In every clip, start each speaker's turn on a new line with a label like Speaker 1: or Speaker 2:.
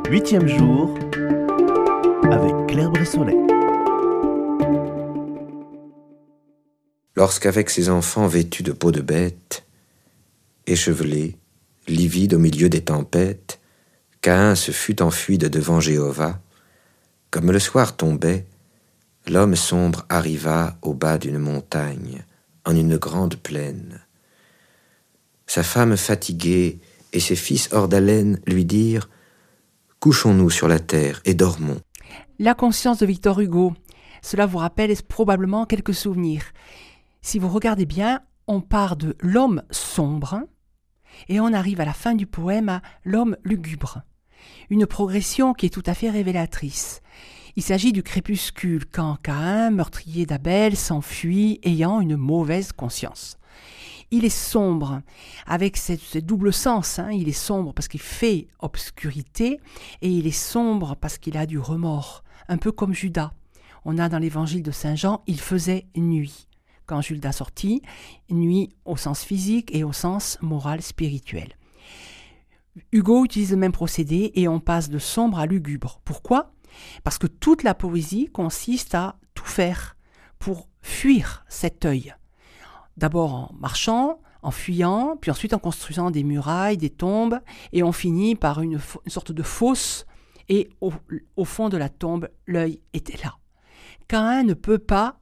Speaker 1: 8e jour avec Claire Bressonnet.
Speaker 2: Lorsqu'avec ses enfants vêtus de peau de bête, échevelés, livides au milieu des tempêtes, Caïn se fut enfui de devant Jéhovah, comme le soir tombait, l'homme sombre arriva au bas d'une montagne, en une grande plaine. Sa femme fatiguée et ses fils hors d'haleine lui dirent « Couchons-nous sur la terre et dormons. »
Speaker 3: La conscience de Victor Hugo, cela vous rappelle probablement quelques souvenirs. Si vous regardez bien, on part de l'homme sombre et on arrive à la fin du poème à l'homme lugubre. Une progression qui est tout à fait révélatrice. Il s'agit du crépuscule quand Caïn, meurtrier d'Abel, s'enfuit ayant une mauvaise conscience. Il est sombre, avec ce double sens. Il est sombre parce qu'il fait obscurité et il est sombre parce qu'il a du remords, un peu comme Judas. On a dans l'évangile de Saint Jean, il faisait nuit. Quand Judas sortit, nuit au sens physique et au sens moral spirituel. Hugo utilise le même procédé et on passe de sombre à lugubre. Pourquoi ? Parce que toute la poésie consiste à tout faire pour fuir cet œil. D'abord en marchant, en fuyant, puis ensuite en construisant des murailles, des tombes, et on finit par une sorte de fosse, et au fond de la tombe, l'œil était là. Caïn ne peut pas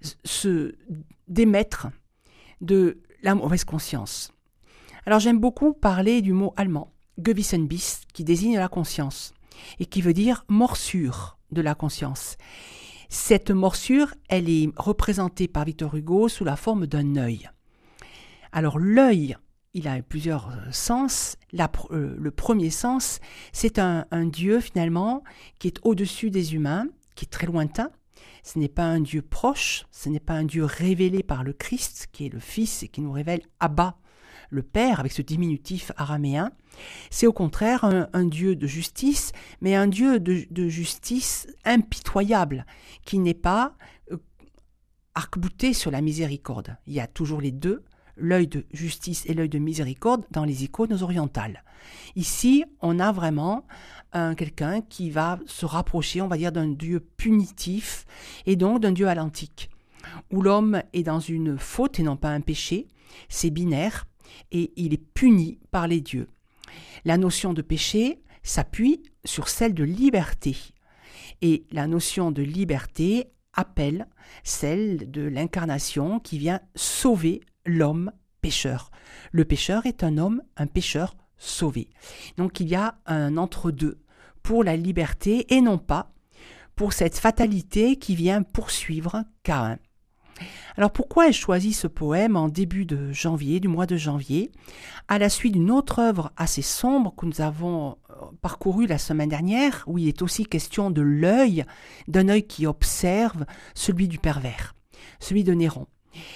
Speaker 3: se démettre de la mauvaise conscience. Alors j'aime beaucoup parler du mot allemand, Gewissensbiss, qui désigne la conscience, et qui veut dire morsure de la conscience. Cette morsure, elle est représentée par Victor Hugo sous la forme d'un œil. Alors l'œil, il a plusieurs sens. Le premier sens, c'est un Dieu finalement qui est au-dessus des humains, qui est très lointain. Ce n'est pas un Dieu proche, ce n'est pas un Dieu révélé par le Christ, qui est le Fils et qui nous révèle Abba, le Père, avec ce diminutif araméen. C'est au contraire un Dieu de justice, mais un Dieu de justice impitoyable, qui n'est pas arc-bouté sur la miséricorde. Il y a toujours les deux, l'œil de justice et l'œil de miséricorde, dans les icônes orientales. Ici, on a vraiment quelqu'un qui va se rapprocher, on va dire, d'un Dieu punitif, et donc d'un Dieu à l'antique, où l'homme est dans une faute et non pas un péché, c'est binaire, et il est puni par les dieux. La notion de péché s'appuie sur celle de liberté. Et la notion de liberté appelle celle de l'incarnation qui vient sauver l'homme pécheur. Le pécheur est un homme, un pécheur sauvé. Donc il y a un entre-deux pour la liberté et non pas pour cette fatalité qui vient poursuivre Caïn. Alors pourquoi ai-je choisi ce poème en début de janvier, du mois de janvier, à la suite d'une autre œuvre assez sombre que nous avons parcourue la semaine dernière, où il est aussi question de l'œil, d'un œil qui observe, celui du pervers, celui de Néron.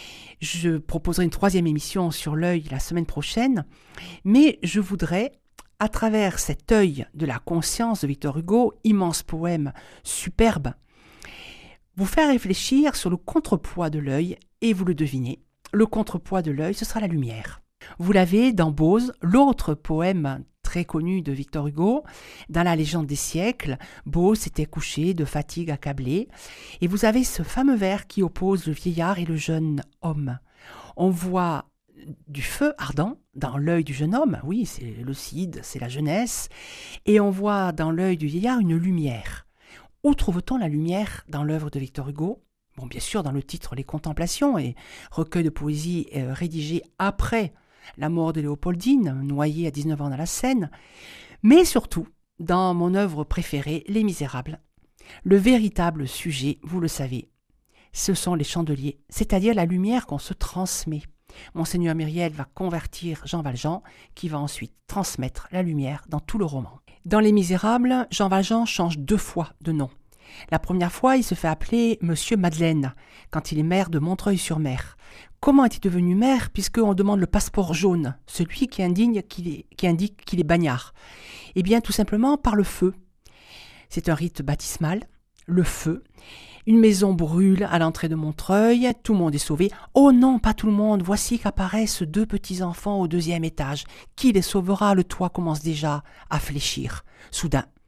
Speaker 3: Je proposerai une troisième émission sur l'œil la semaine prochaine, mais je voudrais, à travers cet œil de la conscience de Victor Hugo, immense poème superbe, vous faire réfléchir sur le contrepoids de l'œil, et vous le devinez, le contrepoids de l'œil, ce sera la lumière. Vous l'avez dans Bose, l'autre poème très connu de Victor Hugo, dans la légende des siècles. Bose s'était couché de fatigue accablé, et vous avez ce fameux vers qui oppose le vieillard et le jeune homme. On voit du feu ardent dans l'œil du jeune homme, oui, c'est le cid, c'est la jeunesse, et on voit dans l'œil du vieillard une lumière. Où trouve-t-on la lumière dans l'œuvre de Victor Hugo ? Bon, bien sûr, dans le titre Les Contemplations, et recueil de poésie rédigé après la mort de Léopoldine, noyée à 19 ans dans la Seine, mais surtout dans mon œuvre préférée, Les Misérables. Le véritable sujet, vous le savez, ce sont les chandeliers, c'est-à-dire la lumière qu'on se transmet. Monseigneur Myriel va convertir Jean Valjean, qui va ensuite transmettre la lumière dans tout le roman. Dans Les Misérables, Jean Valjean change 2 fois de nom. La première fois, il se fait appeler Monsieur Madeleine, quand il est maire de Montreuil-sur-Mer. Comment est-il devenu maire, puisqu'on demande le passeport jaune, celui qui indique qu'il est bagnard ? Eh bien, tout simplement par le feu. C'est un rite baptismal, le feu. Une maison brûle à l'entrée de Montreuil, tout le monde est sauvé. Oh non, pas tout le monde, voici qu'apparaissent 2 petits-enfants au 2e étage. Qui les sauvera ? Le toit commence déjà à fléchir. Soudain,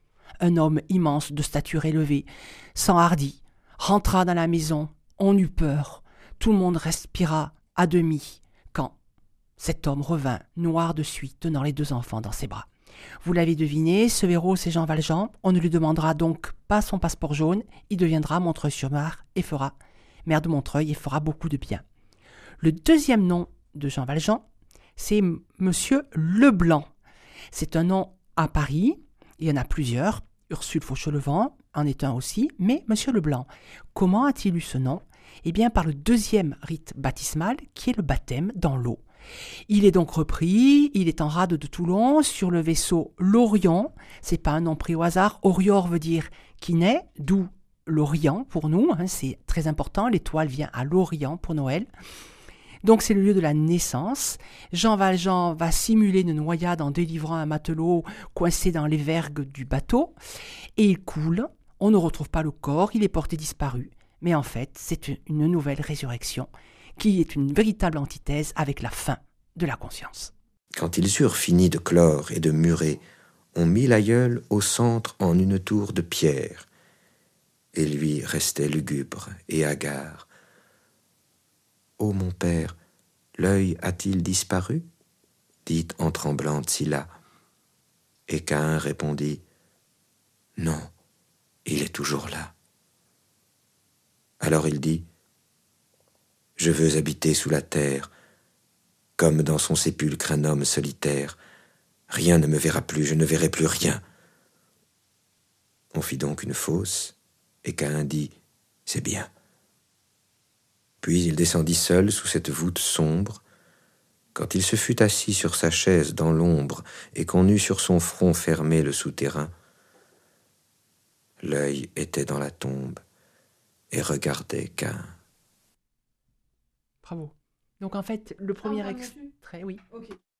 Speaker 3: un homme immense de stature élevée, s'enhardit, rentra dans la maison, on eut peur, tout le monde respira à demi, quand cet homme revint, noir de suie, tenant les 2 enfants dans ses bras. Vous l'avez deviné, ce héros, c'est Jean Valjean. On ne lui demandera donc pas son passeport jaune, il deviendra Montreuil-sur-Mer et fera maire de Montreuil et fera beaucoup de bien. Le deuxième nom de Jean Valjean, c'est Monsieur Leblanc. C'est un nom à Paris, il y en a plusieurs, Ursule Fauchelevent en est un aussi, mais Monsieur Leblanc. Comment a-t-il eu ce nom ? Eh bien par le deuxième rite baptismal, qui est le baptême dans l'eau. Il est donc repris, il est en rade de Toulon, sur le vaisseau l'Orion, c'est pas un nom pris au hasard, Orior veut dire qui naît, d'où l'Orient pour nous, c'est très important, l'étoile vient à l'Orient pour Noël. Donc c'est le lieu de la naissance. Jean Valjean va simuler une noyade en délivrant un matelot coincé dans les vergues du bateau, et il coule, on ne retrouve pas le corps, il est porté disparu, mais en fait c'est une nouvelle résurrection, qui est une véritable antithèse avec la fin de la conscience.
Speaker 2: Quand ils eurent fini de clore et de murer, on mit l'aïeul au centre en une tour de pierre, et lui restait lugubre et hagard. « Ô mon père, l'œil a-t-il disparu ?» dit en tremblante Sylla. Et Caïn répondit « Non, il est toujours là. » Alors il dit « Je veux habiter sous la terre, comme dans son sépulcre un homme solitaire. Rien ne me verra plus, je ne verrai plus rien. » On fit donc une fosse, et Caïn dit « C'est bien. » Puis il descendit seul sous cette voûte sombre. Quand il se fut assis sur sa chaise dans l'ombre et qu'on eut sur son front fermé le souterrain, l'œil était dans la tombe et regardait Caïn.
Speaker 3: Bravo. Donc en fait, le premier extrait, oui. Okay.